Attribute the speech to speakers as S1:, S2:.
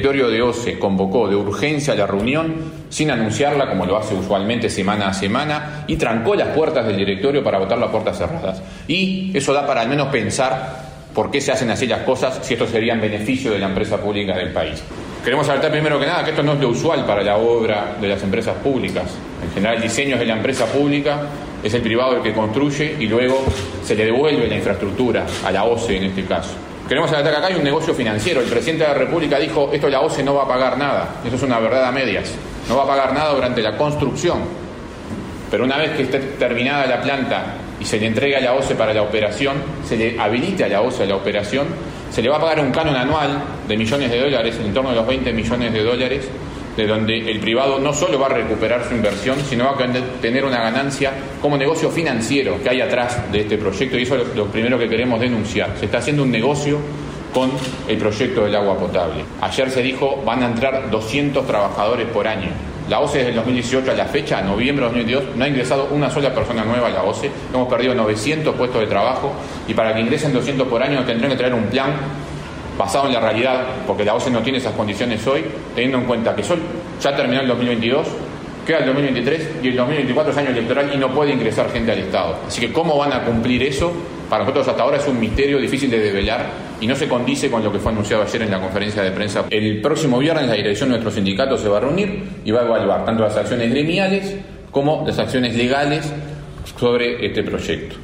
S1: directorio de OCE convocó de urgencia la reunión sin anunciarla, como lo hace usualmente semana a semana, y trancó las puertas del directorio para votarla a puertas cerradas. Y eso da para al menos pensar por qué se hacen así las cosas, si esto sería en beneficio de la empresa pública del país. Queremos alertar primero que nada que esto no es lo usual para la obra de las empresas públicas. En general el diseño es de la empresa pública, es el privado el que construye y luego se le devuelve la infraestructura a la OCE en este caso. Queremos alertar que acá hay un negocio financiero. El presidente de la República dijo, esto la OCE no va a pagar nada. Eso es una verdad a medias. No va a pagar nada durante la construcción. Pero una vez que esté terminada la planta y se le entregue a la OCE para la operación, se le habilite a la OCE la operación, se le va a pagar un canon anual de millones de dólares, en torno a los 20 millones de dólares, de donde el privado no solo va a recuperar su inversión, sino va a tener una ganancia como negocio financiero que hay atrás de este proyecto, y eso es lo primero que queremos denunciar. Se está haciendo un negocio con el proyecto del agua potable. Ayer se dijo, van a entrar 200 trabajadores por año. La OCE desde el 2018 a la fecha, a noviembre de 2022, no ha ingresado una sola persona nueva a la OCE. Hemos perdido 900 puestos de trabajo y para que ingresen 200 por año tendrán que traer un plan basado en la realidad, porque la OCE no tiene esas condiciones hoy, teniendo en cuenta que ya terminó el 2022, queda el 2023 y el 2024 es año electoral y no puede ingresar gente al Estado. Así que ¿cómo van a cumplir eso? Para nosotros hasta ahora es un misterio difícil de develar y no se condice con lo que fue anunciado ayer en la conferencia de prensa. El próximo viernes la dirección de nuestro sindicato se va a reunir y va a evaluar tanto las acciones gremiales como las acciones legales sobre este proyecto.